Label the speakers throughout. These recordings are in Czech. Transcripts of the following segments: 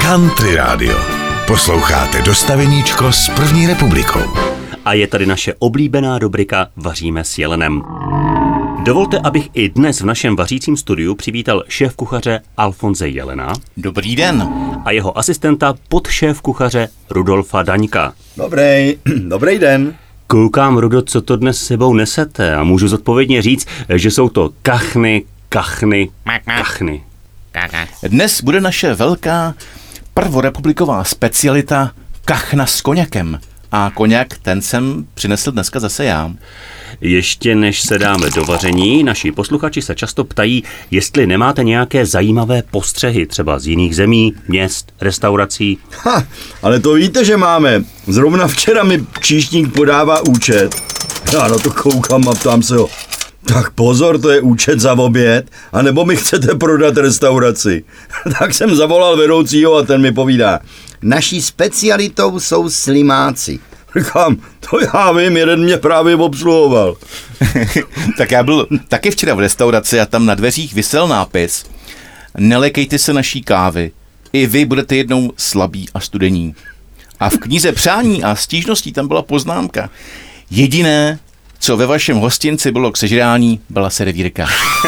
Speaker 1: Country Radio. Posloucháte Dostaveníčko s první republikou.
Speaker 2: A je tady naše oblíbená rubrika Vaříme s Jelenem. Dovolte, abych i dnes v našem vařícím studiu přivítal šéfkuchaře Alfonse Jelena.
Speaker 3: Dobrý den.
Speaker 2: A jeho asistenta podšéfkuchaře Rudolfa Daňka.
Speaker 4: Dobrý den.
Speaker 2: Koukám, Rudo, co to dnes s sebou nesete, a můžu zodpovědně říct, že jsou to kachny.
Speaker 3: Dnes bude naše velká prvorepubliková specialita kachna s koněkem. A koněk, ten jsem přinesl dneska zase já.
Speaker 2: Ještě než se dáme do vaření, naši posluchači se často ptají, jestli nemáte nějaké zajímavé postřehy, třeba z jiných zemí, měst, restaurací.
Speaker 4: Ale to víte, že máme. Zrovna včera mi číšník podává účet. Já na to koukám a ptám se ho. Tak pozor, to je účet za oběd, anebo mi chcete prodat restauraci. Tak jsem zavolal vedoucího a ten mi povídá. Naší specialitou jsou slimáci. Říkám, to já vím, jeden mě právě obsluhoval.
Speaker 3: Tak já byl taky včera v restauraci a tam na dveřích visel nápis: nelekejte se naší kávy, i vy budete jednou slabí a studení. A v knize přání a stížností tam byla poznámka: jediné, co ve vašem hostinci bylo k sežrání, byla servírka.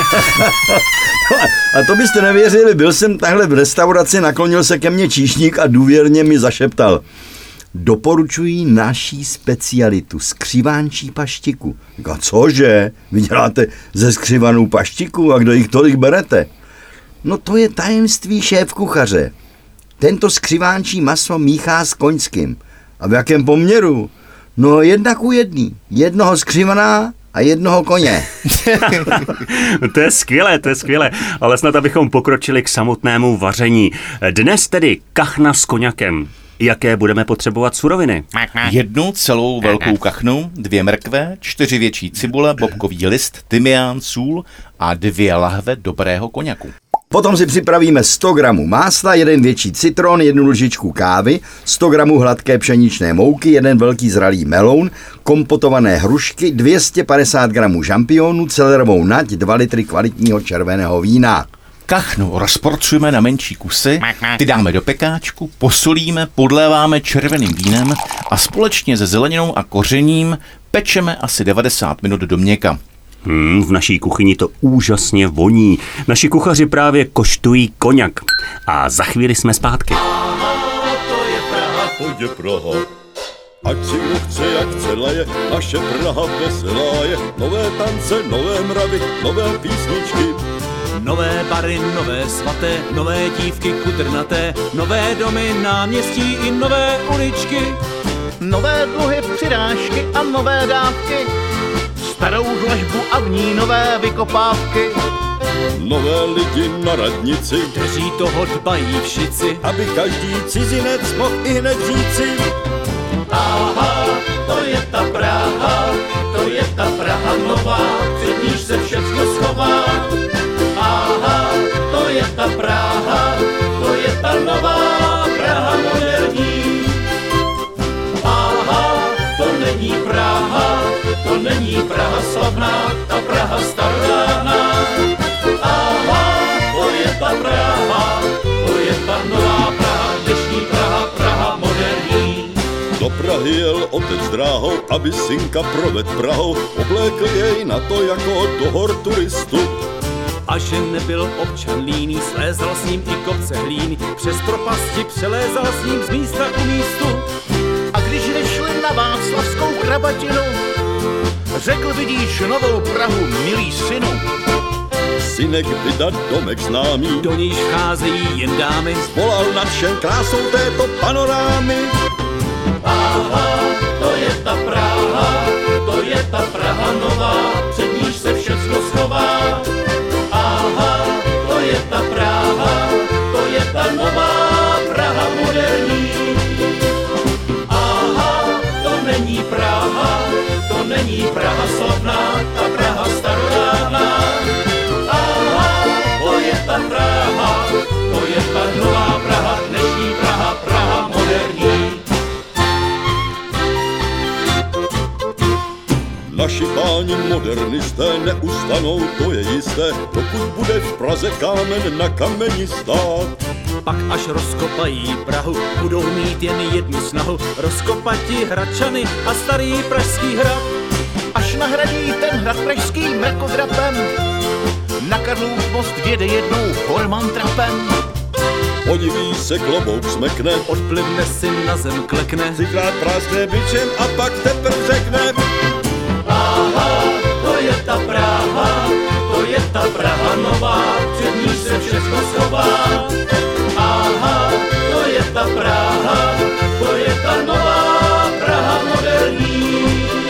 Speaker 4: A to byste nevěřili, byl jsem tahle v restauraci, naklonil se ke mně číšník a důvěrně mi zašeptal: doporučuji naší specialitu, skřivánčí paštiku. A cože? Vy děláte ze skřivanou paštiku a kdo jich tolik berete? No to je tajemství šéfkuchaře. Tento skřivánčí maso míchá s koňským. A v jakém poměru? No 1:1. Jednoho skřivaná a jednoho koně.
Speaker 2: To je skvělé, ale snad abychom pokročili k samotnému vaření. Dnes tedy kachna s koňakem. Jaké budeme potřebovat suroviny?
Speaker 3: 1 celou velkou kachnu, 2 mrkve, 4 větší cibule, bobkový list, tymián, sůl a 2 lahve dobrého koňaku.
Speaker 4: Potom si připravíme 100 gramů másla, 1 větší citron, 1 lžičku kávy, 100 gramů hladké pšeničné mouky, 1 velký zralý meloun, kompotované hrušky, 250 gramů žampionů, celerovou nať, 2 litry kvalitního červeného vína.
Speaker 3: Kachnu rozporcujeme na menší kusy, ty dáme do pekáčku, posolíme, podléváme červeným vínem a společně se zeleninou a kořením pečeme asi 90 minut do měka.
Speaker 2: V naší kuchyni to úžasně voní. Naši kuchaři právě koštují koňak. A za chvíli jsme zpátky.
Speaker 5: To je Praha. Ať si kdo chce, jak chce laje, naše Praha veselá je. Nové tance, nové mravy, nové písničky.
Speaker 6: Nové bary, nové svaté, nové dívky kudrnaté, nové domy, náměstí i nové uličky.
Speaker 7: Nové dluhy, přirážky a nové dávky, starou dlažbu a v ní nové vykopávky.
Speaker 5: Nové lidi na radnici,
Speaker 6: kteří toho dbají všici,
Speaker 5: aby každý cizinec mohl i hned říci:
Speaker 6: aha, to je ta Praha, to je ta Praha nová, před níž se všechno schová. Aha, to je ta Praha, to je ta nová Praha moderní. Aha, to není Praha, to není Praha slavná, ta Praha starodávná. Aha, to je ta Praha, to je ta nová Praha, dnešní Praha, Praha moderní.
Speaker 5: Do Prahy jel otec dráhou, aby synka proved Prahou, oblékl jej na to jako do hor turistu.
Speaker 6: A že nebyl občan líný, slézal s ním i kopce hlíny, přes propasti přelézal s ním z místa ku místu.
Speaker 7: A když vyšli na Václavskou krabatinu, řekl: vidíš novou Prahu, milý synu.
Speaker 5: Synek vydat domek známý,
Speaker 6: do níž vcházejí jen dámy,
Speaker 5: zvolal nadšen krásou této panorámy.
Speaker 6: Aha, to je ta Praha, to je ta Praha nová, před níž se všechno schová. Aha, to je ta Praha, to je ta nová Praha moderní. Aha, to není Praha, to není Praha slavná, ta Praha starodávná. Aha, to je ta Praha, to je ta nová Praha, dnešní Praha, Praha moderní.
Speaker 5: Naši páni modernisté neustanou, to je jisté, dokud bude v Praze kámen na kameni stát.
Speaker 6: Pak až až rozkopají Prahu, budou mít jen jednu snahu, rozkopati Hradčany a starý pražský hrad.
Speaker 7: Až nahradí ten hrad pražský mrakodrapem, na Karlův most vjede jednou Forman trapem.
Speaker 5: Podiví se, klobouk smekne,
Speaker 6: Odplivne si na zem, klekne,
Speaker 5: třikrát práskne bičem a pak teprv řekne:
Speaker 6: aha, to je ta Praha, to je ta Praha nová, před níž se všechno schová. Aha, to je ta Praha, to je ta nová Praha moderní.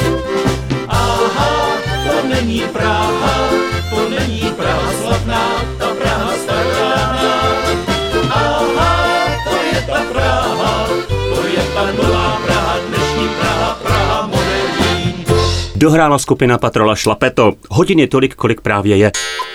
Speaker 6: Aha, to není Praha, to není Praha slavná, ta Praha stará. Aha, to je ta Praha, to je ta nová Praha, dnešní Praha, Praha moderní.
Speaker 2: Dohrála skupina Patrola Šlapeto. Hodin je tolik, kolik právě je.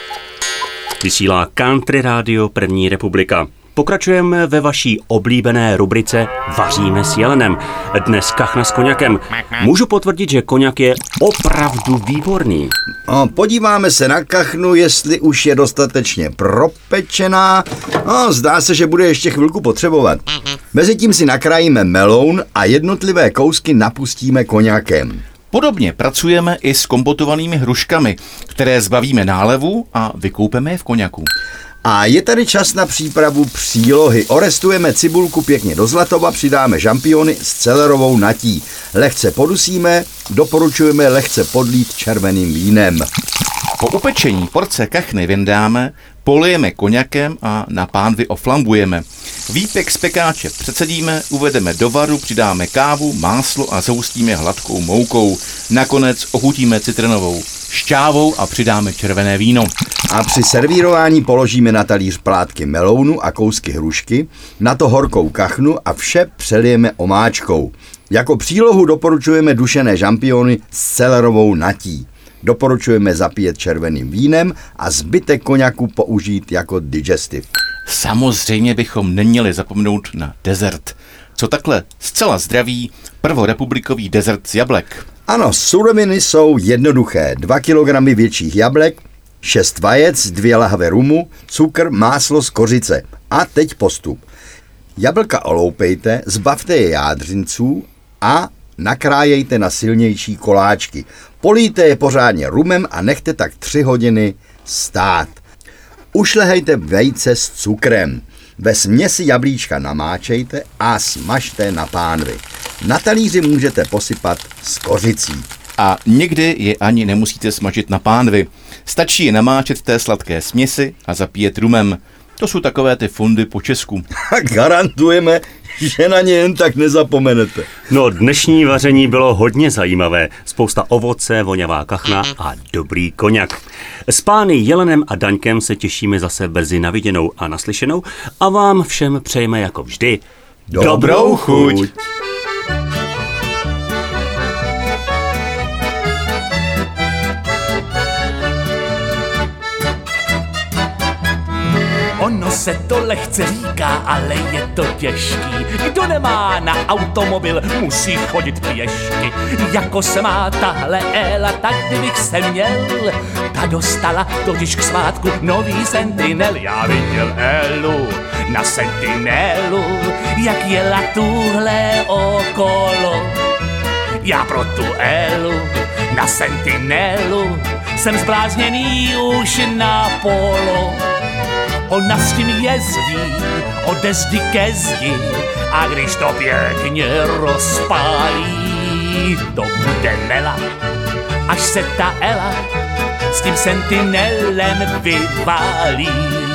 Speaker 2: Vysílá Country Radio První republika. Pokračujeme ve vaší oblíbené rubrice Vaříme s jelenem. Dnes kachna s koňakem. Můžu potvrdit, že koňak je opravdu výborný.
Speaker 4: Podíváme se na kachnu, jestli už je dostatečně propečená. Zdá se, že bude ještě chvilku potřebovat. Mezitím si nakrájíme meloun a jednotlivé kousky napustíme koňakem.
Speaker 3: Podobně pracujeme i s kompotovanými hruškami, které zbavíme nálevu a vykoupeme je v koňaku.
Speaker 4: A je tady čas na přípravu přílohy. Orestujeme cibulku pěkně do zlatova, přidáme žampiony s celerovou natí. Lehce podusíme, doporučujeme lehce podlít červeným vínem.
Speaker 3: Po upečení porce kachny vyndáme, polijeme koňakem a na pánvi oflambujeme. Výpek z pekáče přecedíme, uvedeme do varu, přidáme kávu, máslo a zahustíme hladkou moukou. Nakonec ochutíme citronovou šťávou a přidáme červené víno.
Speaker 4: A při servírování položíme na talíř plátky melounu a kousky hrušky, na to horkou kachnu a vše přelijeme omáčkou. Jako přílohu doporučujeme dušené žampiony s celerovou natí. Doporučujeme zapíjet červeným vínem a zbytek koňaku použít jako digestiv.
Speaker 3: Samozřejmě bychom neměli zapomenout na dezert. Co takhle zcela zdravý prvorepublikový dezert z jablek?
Speaker 4: Ano, suroviny jsou jednoduché. 2 kg větších jablek, 6 vajec, 2 lahve rumu, cukr, máslo z kořice. A teď postup. Jablka oloupejte, zbavte je jádřinců a nakrájejte na silnější koláčky. Polijte je pořádně rumem a nechte tak 3 hodiny stát. Ušlehejte vejce s cukrem. Ve směsi jablíčka namáčejte a smažte na pánvi. Na talíři můžete posypat s kořicí.
Speaker 3: A někdy je ani nemusíte smažit na pánvi. Stačí je namáčet v té sladké směsi a zapíjet rumem. To jsou takové ty fondy po Česku.
Speaker 4: A garantujeme, že na ně jen tak nezapomenete.
Speaker 2: No, dnešní vaření bylo hodně zajímavé. Spousta ovoce, voňavá kachna a dobrý koňak. S pány Jelenem a Daňkem se těšíme zase brzy na viděnou a naslyšenou a vám všem přejeme jako vždy dobrou chuť.
Speaker 6: Ono se to lehce říká, ale je to těžký. Kdo nemá na automobil, musí chodit pěšky. Jako se má tahle Ela, tak kdybych se měl, ta dostala totiž k svátku nový Sentinel. Já viděl Elu na Sentinelu, jak jela tuhle okolo. Já pro tu Elu na Sentinelu jsem zblázněný už na polo. Ona s tím jezdí ode zdi ke zdi a když to pěkně rozpálí, to bude mela, až se ta Ela s tím Sentinelem vyválí.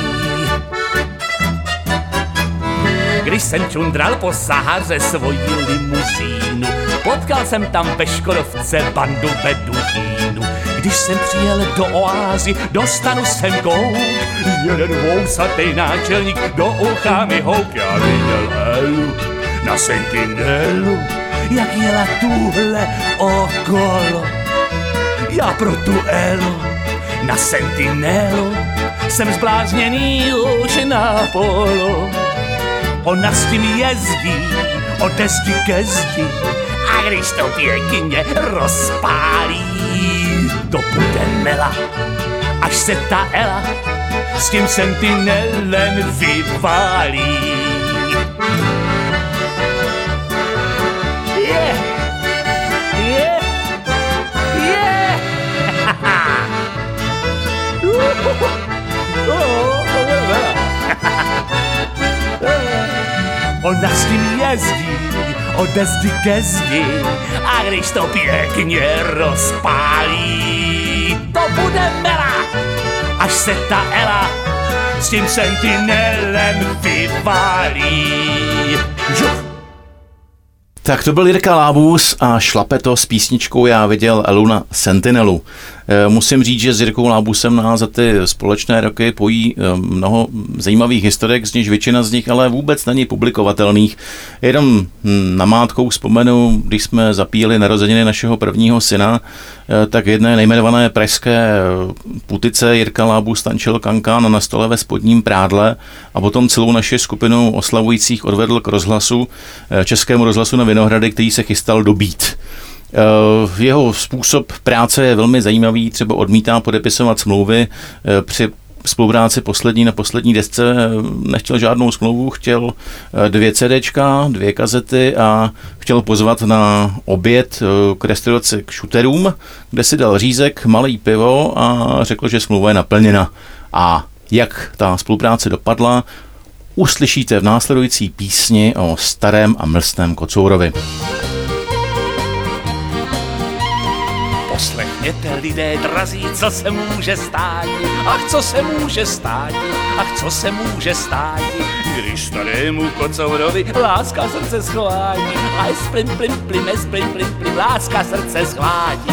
Speaker 6: Když jsem čundral po Sahaře svoji limuzínu, potkal jsem tam ve Škodovce bandu beduínů. Když jsem přijel do oázy, dostanu sem kouk, jeden vousatej náčelník do ucha mi houk. Já viděl Elu na Sentinelu, jak jela tuhle okolo. Já pro tu Elu na Sentinelu jsem zblázněný už na polo. Ona s tím jezdí ode zdi ke zdi a když to pěkně rozpálí, to bude mela, až se ta Ela s tím Sentinelem vyválí. Ona s tím jezdí ode zdi ke zdi a když to pěkně rozpálí, to bude mela, až se ta Ela s tím sentinelem vyválí. Žuch.
Speaker 3: Tak to byl Jirka Lábus a Šlapeto s písničkou Já viděl Elu na Sentinelu. Musím říct, že s Jirkou Lábusem nás za ty společné roky pojí mnoho zajímavých historek, z nichž většina z nich ale vůbec není publikovatelných. Jenom namátkou vzpomenu, když jsme zapíjeli narozeniny našeho prvního syna, tak jedné nejmenované pražské putice Jirka Lábus tančil kankán na stole ve spodním prádle a potom celou naši skupinu oslavujících odvedl k rozhlasu, Českému rozhlasu na Vinohrady, který se chystal dobít. Jeho způsob práce je velmi zajímavý, třeba odmítá podepisovat smlouvy, při spolupráci na poslední desce nechtěl žádnou smlouvu, chtěl 2 CDčka, 2 kazety a chtěl pozvat na oběd k restauraci k šuterům, kde si dal řízek, malý pivo a řekl, že smlouva je naplněna. A jak ta spolupráce dopadla, uslyšíte v následující písni o starém a mlstném kocourovi.
Speaker 6: Poslechněte, lidé drazí, co se může stát, ach co se může stát, ach co se může stát, když starému kocourovi láska srdce schládí, a splim plim plim, splim plim plim, láska srdce schládí.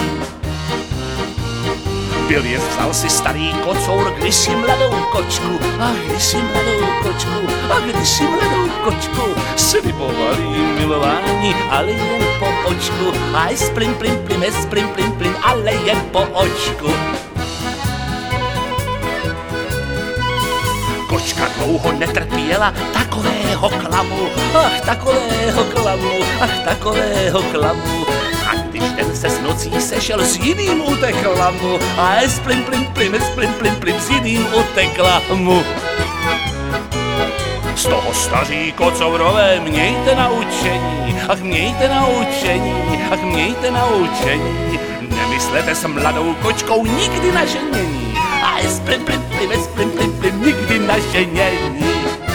Speaker 6: Byl je vzal si starý kocour, kdysi mladou kočku, a kdysi mladou kočku, a kdysi mladou kočku, slibovali milování, ale jen po očku, a splim plim plim, splim plim plim, ale jen po očku. Kočka dlouho netrpěla takového klamu, ach takového klamu, ach takového klamu. A když ten se s nocí sešel, s jiným utekla mu, a splim plim plim, splim plim plim, s jiným utekla mu. Z toho staří kocourové mějte naučení, ach mějte naučení, ach mějte naučení. Nemyslete s mladou kočkou nikdy na ženění, a splim plim plim, nikdy na ženění.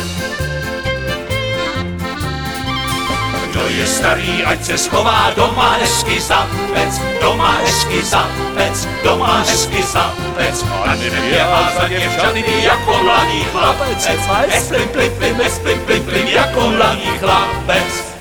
Speaker 6: Kdo je starý, ať se schová doma hezky za pec, doma hezky za pec, doma hezky za pec. A neběhá za děvčaty jako mladý chlapec, splim plim plim, jako mladý chlapec.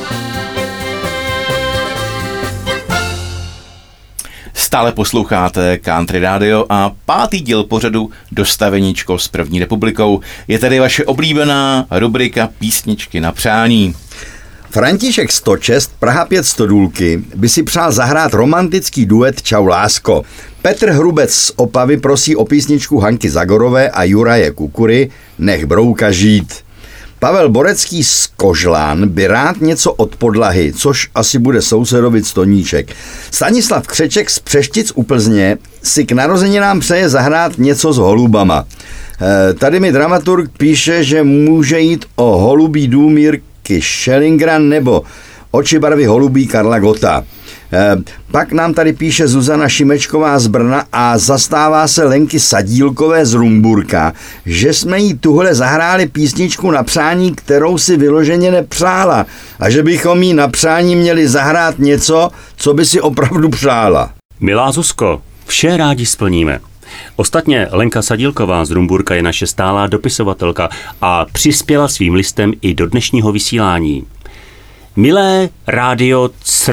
Speaker 3: Stále posloucháte Country Radio a 5. díl pořadu Dostaveníčko s první republikou. Je tady vaše oblíbená rubrika Písničky na přání.
Speaker 4: František Stočest, Praha 5 Stodůlky, by si přál zahrát romantický duet Čau lásko. Petr Hrubec z Opavy prosí o písničku Hanky Zagorové a Juraje Kukury Nech brouka žít. Pavel Borecký z Kožlán by rád něco od podlahy, což asi bude sousedovic Toníček. Stanislav Křeček z Přeštic u Plzně si k narozeninám přeje zahrát něco s holubama. Tady mi dramaturg píše, že může jít o Holubí dům Jirky Schellingra nebo Oči barvy holubí Karla Gotta. Pak nám tady píše Zuzana Šimečková z Brna a zastává se Lenky Sadílkové z Rumburka, že jsme jí tuhle zahráli písničku na přání, kterou si vyloženě nepřála a že bychom jí na přání měli zahrát něco, co by si opravdu přála.
Speaker 2: Milá Zuzko, vše rádi splníme. Ostatně Lenka Sadílková z Rumburka je naše stálá dopisovatelka a přispěla svým listem i do dnešního vysílání. Milé rádio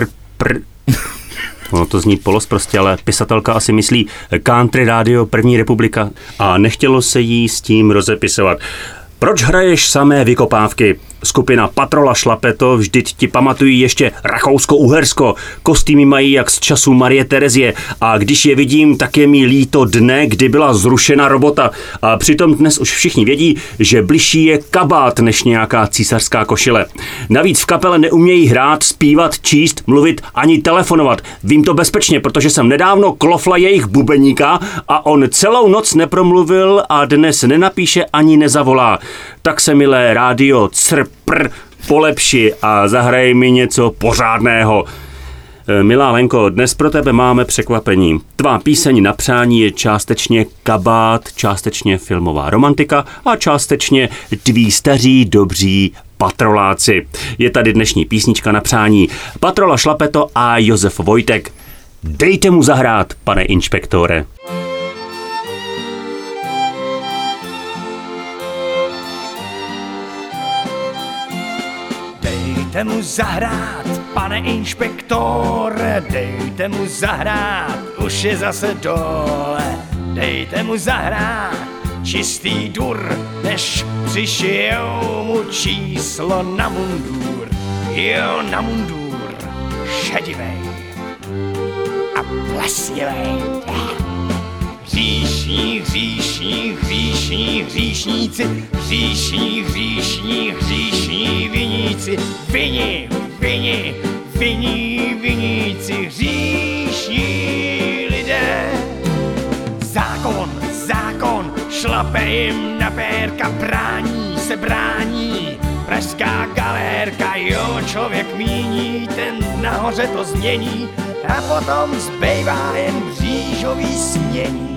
Speaker 2: ono to zní polosprostě, ale pisatelka asi myslí Country Radio První republika a nechtělo se jí s tím rozepisovat. Proč hraješ samé vykopávky? Skupina Patrola Šlapeto, vždyť ti pamatují ještě Rakousko-Uhersko. Kostýmy mají jak z času Marie Terezie a když je vidím, tak je mi líto dne, kdy byla zrušena robota. A přitom dnes už všichni vědí, že bližší je kabát než nějaká císařská košile. Navíc v kapele neumějí hrát, zpívat, číst, mluvit ani telefonovat. Vím to bezpečně, protože jsem nedávno klofla jejich bubeníka a on celou noc nepromluvil a dnes nenapíše ani nezavolá. Tak se, milé rádio Crpr, polepši a zahraj mi něco pořádného. Milá Lenko, dnes pro tebe máme překvapení. Tvá píseň na přání je částečně kabát, částečně filmová romantika a částečně tví staří dobří patroláci. Je tady dnešní písnička na přání. Patrola Šlapeto a Josef Vojtek. Dejte mu zahrát, pane inspektore.
Speaker 8: Dejte mu zahrát, pane inspektore, dejte mu zahrát, už je zase dole. Dejte mu zahrát, čistý dur, než přišijou mu číslo na mundur. Jo, na mundur, šedivej a plesnivej. Hříšní, hříšní, hříšní, hříšníci, hříšní, hříšní, hříšní viníci, vini, vini, viní, viníci, hříšní lidé. Zákon, zákon, šlape jim na pérka, brání se brání. Pražská galérka, jo, člověk míní, ten nahoře to změní a potom zbývá jen mřížový smění.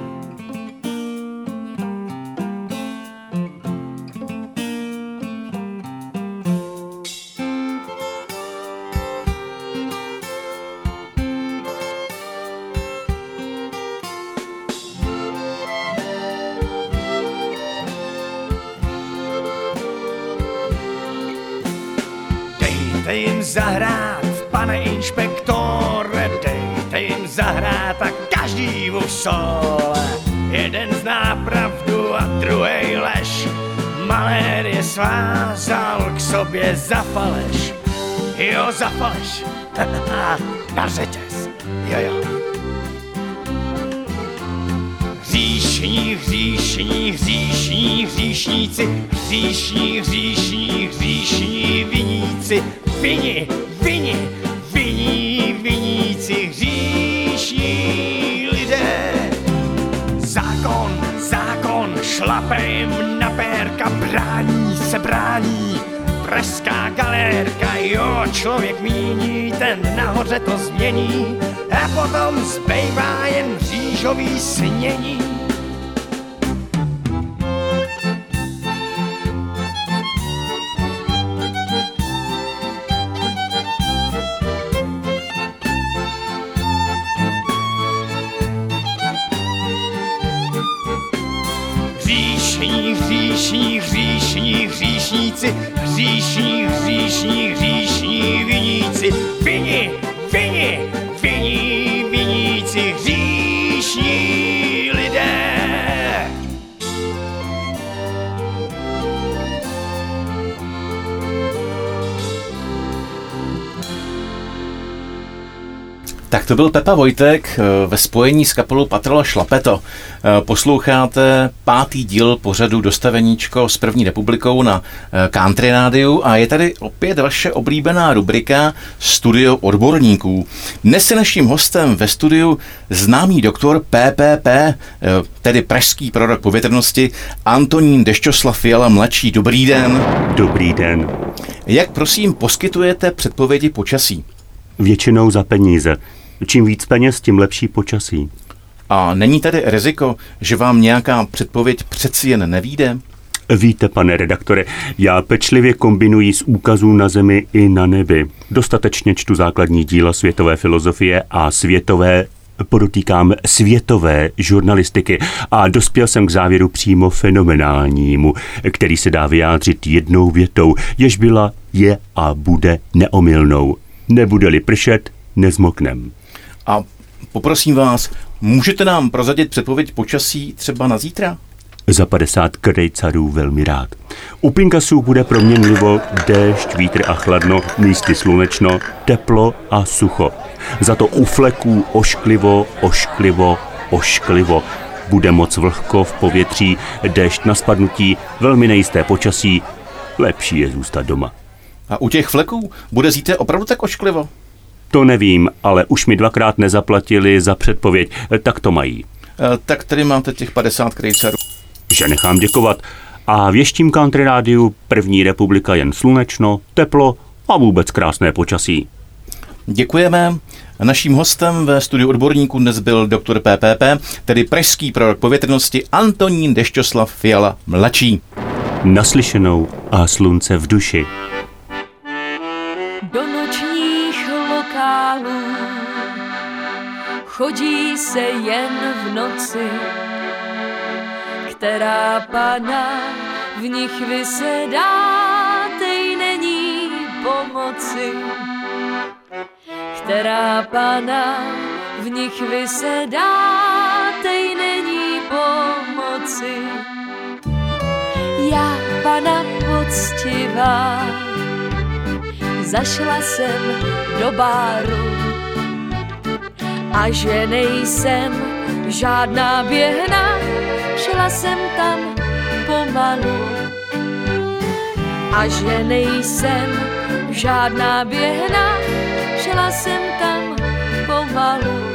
Speaker 8: Dejte jim zahrát, pane inspektore, dejte jim zahrát a každý v sole. Jeden zná pravdu a druhej lež, malér je svázal k sobě za faleš. Jo, za faleš, na řetěz, jo. Hříšní, hříšní, hříšní, hříšníci, hříšní, hříšní, hříšní viníci, vini, vini, viní, viníci, hříšní lidé. Zákon, zákon, šlape jim na pérka, brání se brání. Pražská galérka, jo, člověk míní, ten nahoře to změní a potom zbývá jen mřížový snění. Hříšní, hříšní, hříšní, hříšníci, hříšní, hříšní, hříšní viníci, vini, vini, viní, viníci, hříšní lidé.
Speaker 3: Tak to byl Pepa Vojtek ve spojení s kapelou Patrola Šlapeto. Posloucháte 5. díl pořadu Dostaveníčko s první republikou na Country Rádiu a je tady opět vaše oblíbená rubrika Studio odborníků. Dnes je naším hostem ve studiu známý doktor PPP, tedy pražský prorok povětrnosti, Antonín Dešťoslav Fiala mladší. Dobrý den.
Speaker 2: Dobrý den.
Speaker 3: Jak prosím poskytujete předpovědi počasí?
Speaker 2: Většinou za peníze. Čím víc peněz, tím lepší počasí.
Speaker 3: A není tady riziko, že vám nějaká předpověď přeci jen nevyjde?
Speaker 2: Víte, pane redaktore, já pečlivě kombinuji z úkazů na zemi i na nebi. Dostatečně čtu základní díla světové filozofie a podotýkám světové žurnalistiky a dospěl jsem k závěru přímo fenomenálnímu, který se dá vyjádřit jednou větou, jež byla, je a bude neomylnou. Nebude-li pršet, nezmoknem.
Speaker 3: A poprosím vás, můžete nám prozradit předpověď počasí třeba na zítra?
Speaker 2: Za 50 krejcarů velmi rád. U Pinkasů bude proměnlivo déšť, vítr a chladno, místy slunečno, teplo a sucho. Za to u fleků ošklivo, ošklivo, ošklivo. Bude moc vlhko v povětří, déšť na spadnutí, velmi nejisté počasí, lepší je zůstat doma.
Speaker 3: A u těch fleků bude zítra opravdu tak ošklivo?
Speaker 2: To nevím, ale už mi 2krát nezaplatili za předpověď, tak to mají.
Speaker 3: Tak tady máte těch 50 krejcarů.
Speaker 2: Že nechám děkovat. A v ještím Country Rádiu První republika jen slunečno, teplo a vůbec krásné počasí.
Speaker 3: Děkujeme. Naším hostem ve studiu odborníků dnes byl doktor PPP, tedy pražský prorok povětrnosti Antonín Dešťoslav Fiala mladší.
Speaker 2: Naslyšenou a slunce v duši.
Speaker 9: Do nočních lokálů chodí se jen v noci, která pana v nich vysedá, tej není pomoci. Která pana v nich vysedá, tej není pomoci. Já, pana poctivá, zašla jsem do báru a že nejsem žádná běhna, šla jsem tam pomalu. A že nejsem žádná běhna, šla jsem tam pomalu.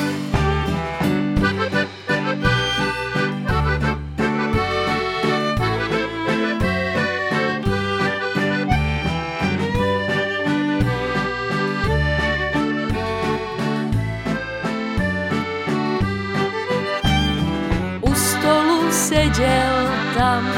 Speaker 9: U stolu seděl tam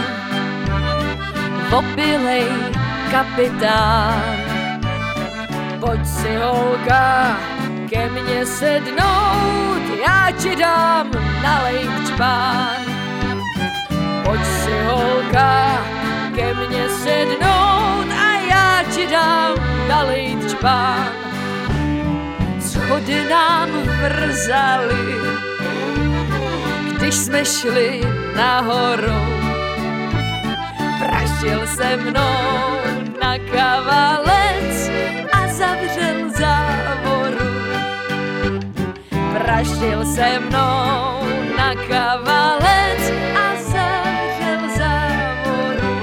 Speaker 9: opilej kapitán. Pojď si, holka, ke mně sednout, já ti dám nalejt čpán. Pojď si, holka, ke mně sednout a já ti dám nalejt čpán. Schody nám vrzaly, když jsme šli nahoru. Praštil se mnou na kavalec a zavřel závoru. Praštil se mnou na kavalec a zavřel závoru.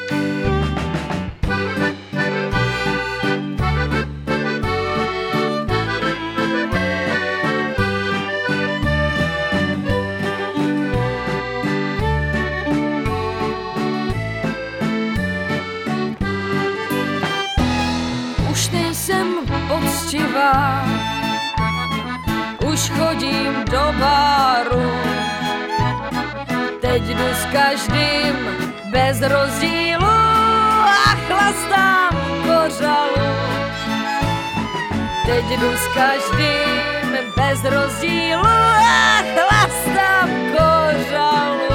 Speaker 9: Už nejsem poctivá, už chodím do báru. Teď jdu s každým bez rozdílu a chlastám kořalu. Teď jdu s každým bez rozdílu a chlastám kořalu.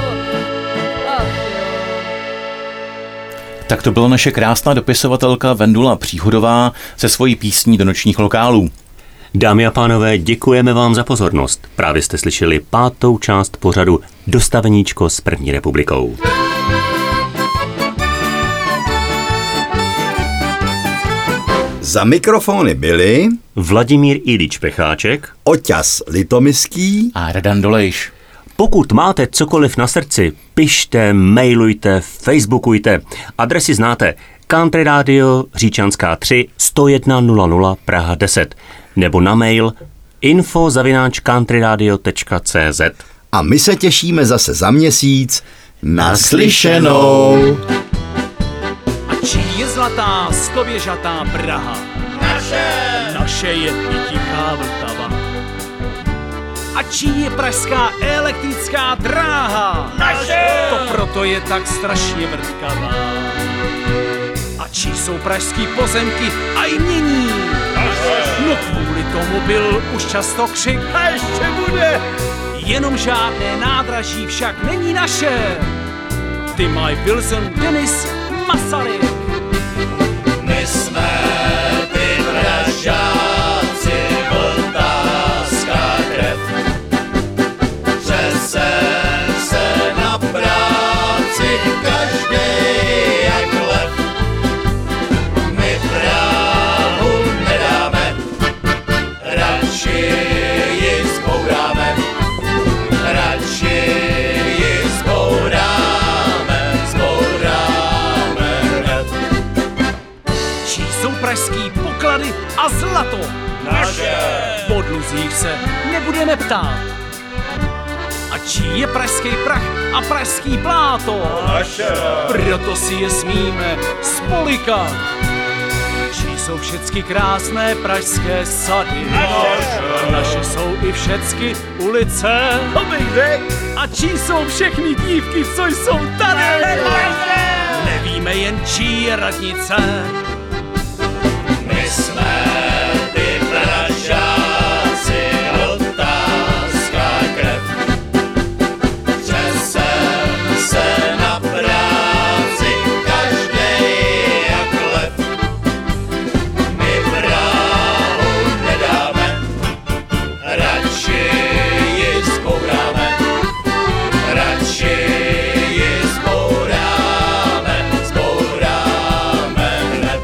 Speaker 3: Tak to byla naše krásná dopisovatelka Vendula Příhodová se svojí písní Do nočních lokálů.
Speaker 2: Dámy a pánové, děkujeme vám za pozornost. Právě jste slyšeli 5. část pořadu Dostaveníčko s První republikou.
Speaker 4: Za mikrofony byli
Speaker 2: Vladimír Ilíč Pecháček,
Speaker 4: Oťas Litomyský
Speaker 3: A Radan Dolejš.
Speaker 2: Pokud máte cokoliv na srdci, pište, mailujte, facebookujte. Adresy znáte: Country Radio Říčanská 3 101 00 Praha 10 nebo na mail info@countryradio.cz.
Speaker 4: a my se těšíme zase za měsíc. Naslyšenou!
Speaker 8: A čí je zlatá, stověžatá Praha? Naše je i tichá Vltava. A čí je pražská elektrická dráha? To proto je tak strašně vrtkavá. A čí jsou pražský pozemky a jmění? No kvůli tomu byl už často křik a ještě bude. Jenom žádné nádraží však není naše. Ty Maj Wilson, Denis, Masaryk.
Speaker 6: My jsme ty Pražáci, vltavská krev. Přesen se na práci, každej jak lev. My Prahu nedáme, radši ji zbouráme. Radši ji zbouráme hned.
Speaker 8: Čí jsou pražský poklady a zlato? Naše. Po dluzích se nebudeme ptát. A Čí je pražský prach a pražský pláto?
Speaker 5: Naše.
Speaker 8: Proto si je smíme spolikat. Čí jsou všecky krásné pražské sady? Naše jsou i všecky ulice. A čí jsou všechny dívky, co jsou tady? Nevíme jen, čí je radnice.
Speaker 6: My jsme ty Pražáci, otázka krev. Třesem se na práci, každej jak lev. My Prahu nedáme, radši ji zbouráme. Radši ji zbouráme, zbouráme hned.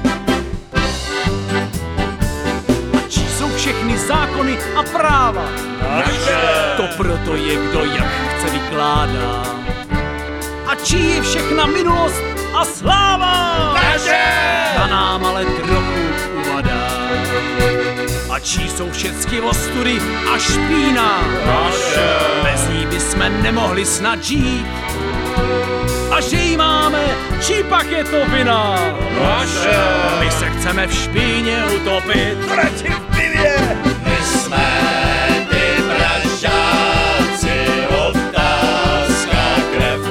Speaker 8: Čí jsou všechny zákony a práva?
Speaker 6: Naše.
Speaker 8: To proto je, kdo jak chce vykládá. A čí je všechna minulost a sláva?
Speaker 6: Naše.
Speaker 8: Ta nám ale trochu uvadá. A čí jsou všecky ostudy a špína?
Speaker 6: Naše.
Speaker 8: Bez ní bychom nemohli snad žít. A že jí máme, čí pak je to vina?
Speaker 6: Naše.
Speaker 8: My se chceme v špíně utopit. Radši v pivě.
Speaker 6: My jsme ty Pražáci, otázka krev.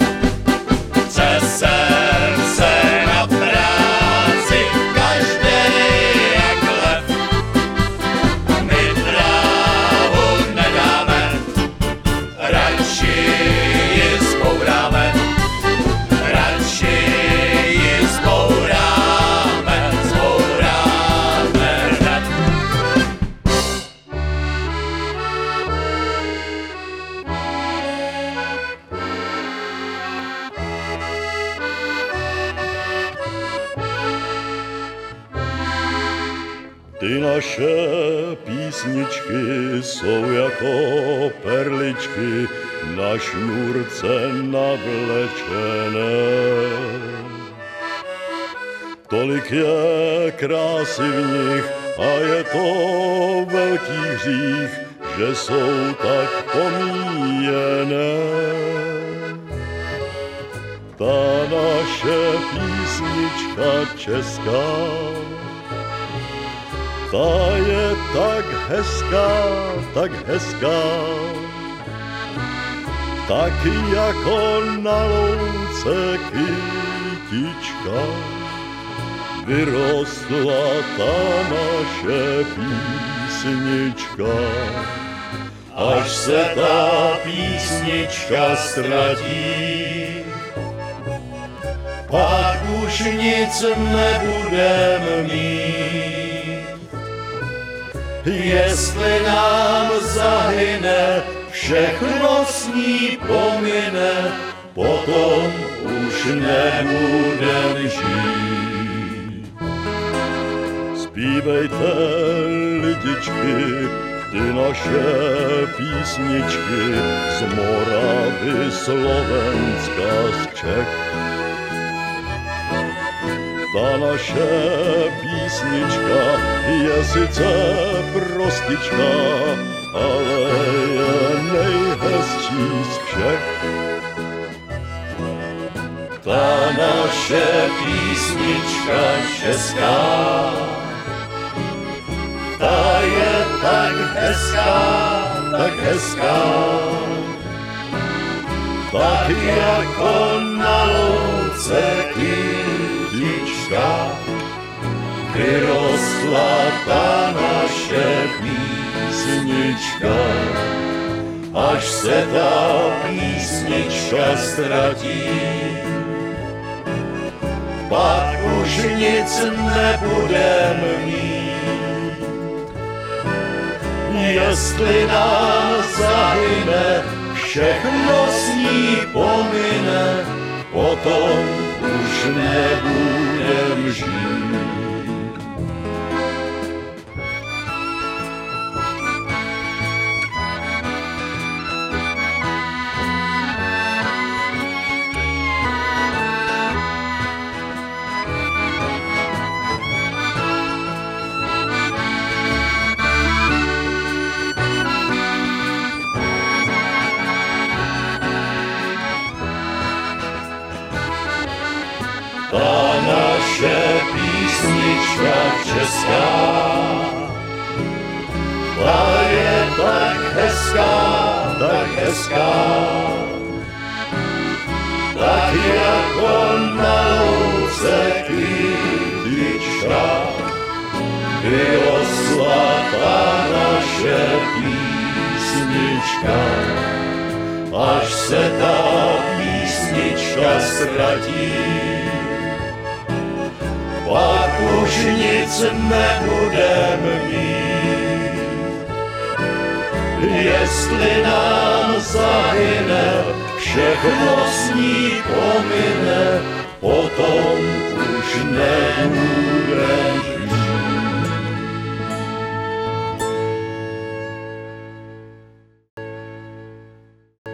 Speaker 6: Třesem se na práci, každej jak lev. My Prahu nedáme, radši ji zbouráme. Radši ji zbouráme, zbouráme hned.
Speaker 5: Ty naše písničky jsou jako perličky na šňůrce navlečené. Tolik je krásy v nich a je to velký hřích, že jsou tak pomíjené. Ta naše písnička česká, ta je tak hezká, tak jako na louce kytička. Vyrostla ta naše písnička, až se ta písnička ztratí. Pak už nic nebudem mít. Jestli nám zahyne, všechno s ní pomine, potom už nebudem žít. Zpívejte, lidičky, ty naše písničky z Moravy, Slovenska, z Čech. Ta naše písnička je sice prostička, ale je nejhezčí z všech. Ta naše písnička česká, ta je tak hezká, tak jako na louce kytička. Vyrostla ta naše písnička, až se ta písnička ztratí. Pak už nic nebudem mít. Jestli nám zahyne, všechno s ní pomine, potom už nebudem žít.
Speaker 6: naše písnička česká. Ta je tak hezká, tak jako na louce kytička, vyrostla ta naše písnička, až se ta písnička ztratí. Pak už nic nebudem mít, jestli nám zahyne, všechno s ní pomine, potom už nebudem